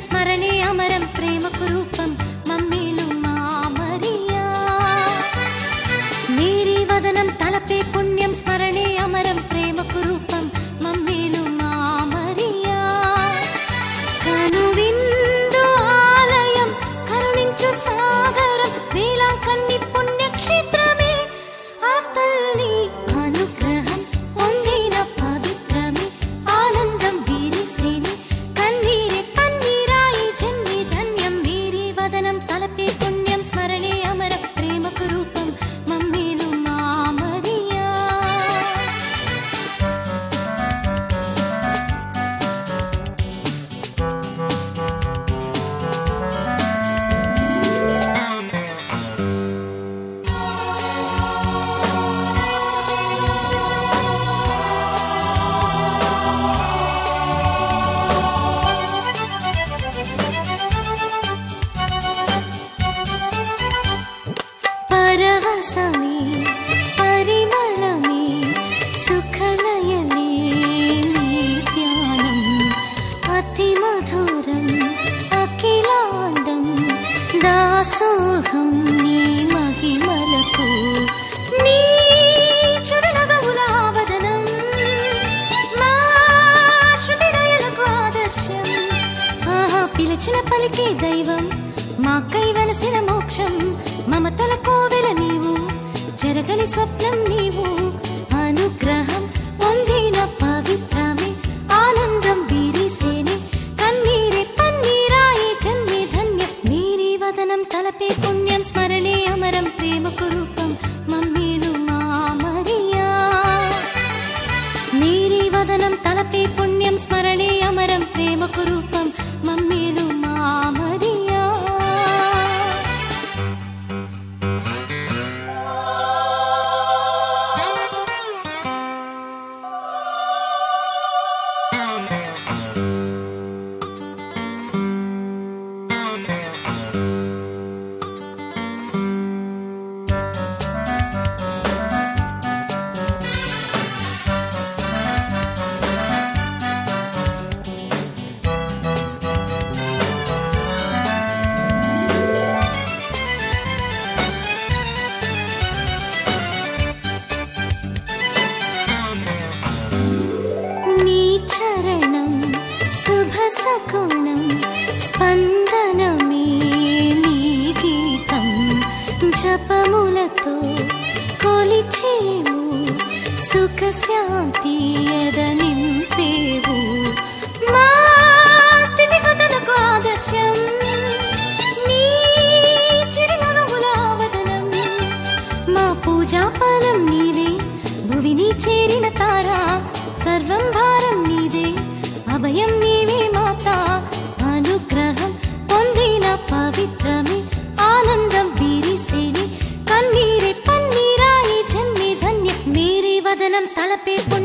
స్మరణే అమరం ప్రేమకు రూపం మమ్మీలు మా మరియా. మేరీ వదనం తలపే పుణ్యం స్మరణే అమరం ప్రేమకు రూపం మమ్మీలు మా మరియా. కనువిందు ఆలయం కరుణించు సాగరం వేలాంకన్ని పుణ్యక్షేత్రమే ఆ తల్లి అనుగ్రహం పొందిన పవిత్రమే ఆనందం వీరిసేని కన్నీరే పన్నీరాయి జన్మి ధన్యం. మేరీ వదనం తలపే పుణ్యం స్మరణే అమర ప్రేమకు రూపం మమ్మీలు మా మరియా. పరవశమే పరిమళమే సుఖలయమే నీ ధ్యానం అతి మధురం అఖిలాండం దాసోహం నీ మహిమలకు. నీ చురునగవులావదనం మా శృతిలయలకు ఆదర్శం. ఆహా పిలిచిన పలికే దైవం మాకై వలసిన మోక్షం. మమతల కోవెల నీవు జరగని స్వప్నం నీవు అనుగ్రహం పొందిన పవిత్రమే ఆనందం వీరిసేనే కన్నీరే పన్నీరాయి జన్మి ధన్యం. మేరీ వదనం తలపే పుణ్యం స్మరణే అమరం ప్రేమకు రూపం మమ్మీలు మా మరియా. మేరీ వదనం తలపే పుణ్యం స్మరణే అమరం ప్రేమకు రూపం మమ్మీలు మా మరియా. శుభసకుణం స్పందనమే నీ గీతం జపములతో కొలిచేము సుఖ శాంతి ఎద నింపేవు మా స్థితిగతులకు ఆదర్శం. నీ చిరునగవులావదనం మా పూజా ఫలం నీవే భువిని చేరిన తారా సర్వం భారం నీదే అభయం నీవే మాతా. అనుగ్రహం పొందిన పవిత్రమే ఆనందం వీరిసేని కన్నీరే పన్నీరాయి జన్మి ధన్యం. మేరీ వదనం తలపే